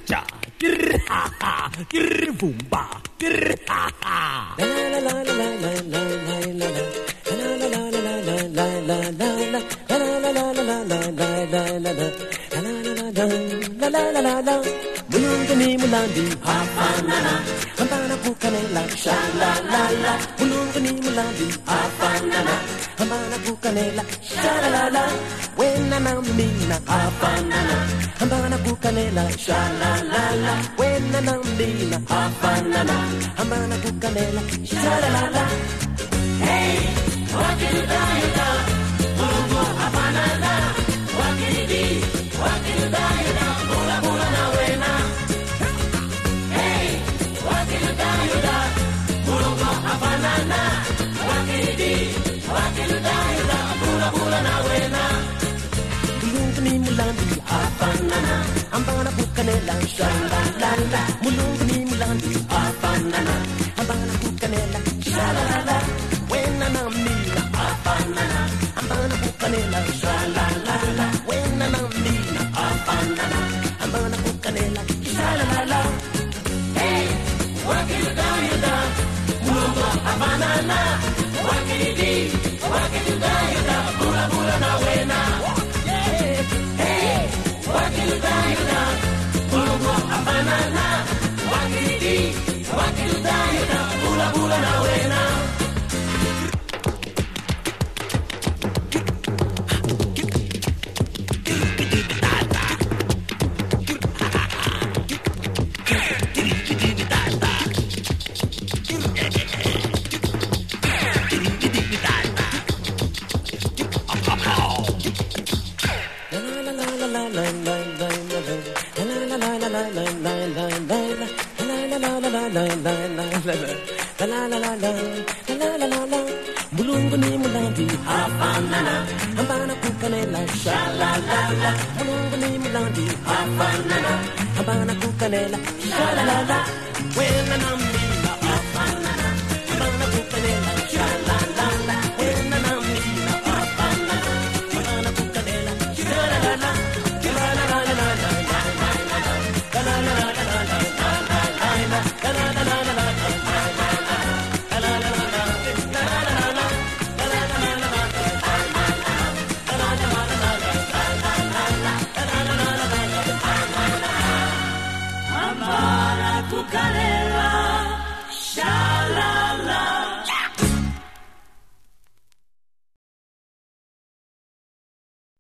cha, ha ha, boomba, ha ha. La la la la la la la la la la. La la la la la la la la la. La la la la la la la la la la. La la la la la. Mulungu ni mulandi, hafanana. Hambana kukanela, sha la la la. Mulungu ni mulandi, hafanana. Hambana kukanela, sha la la la. Wena na mina, hafanana. Hambana kukanela, sha la la la. Wena na mina, hafanana. Hambana kukanela, sha la la la. Hey, wakiruda yuda, mulungu hafanana. Wakiridi, wakiruda yuda, mula mula na wena. Hey, wakiruda yuda, mulungu hafanana. Wakiridi, wakiruda yuda, mula mula na wena. Mulungu ni mulandi hafanana. Ambana kukanela sha la la la. Mulungu ni mulandi hafanana. Ambana kukanela sha la la la. Wena na mina hafanana. Ambana kukanela sha la la la. Wena na mina hafanana. Ambana kukanela sha la la la. Hey, wakiruda yuda, mulungu hafanana. Wakiridi, wakiruda yuda, mula mula na wena. Wakiruda yuda, mulungu hafanana. Wakiridi, wakiruda yuda, mula mula na wena. Mulungu ni mulandi hafanana. Hambana kukanela sha la la la. Mulungu ni mulandi hafanana. Hambana kukanela sha la la la. Wena na mina hafanana. Hambana kukanela sha la la la. Wena na mina hafanana. Hambana kukanela sha la la la. La la la la la la la la la. La la la la la la la la la. La la la la la la la. Kukare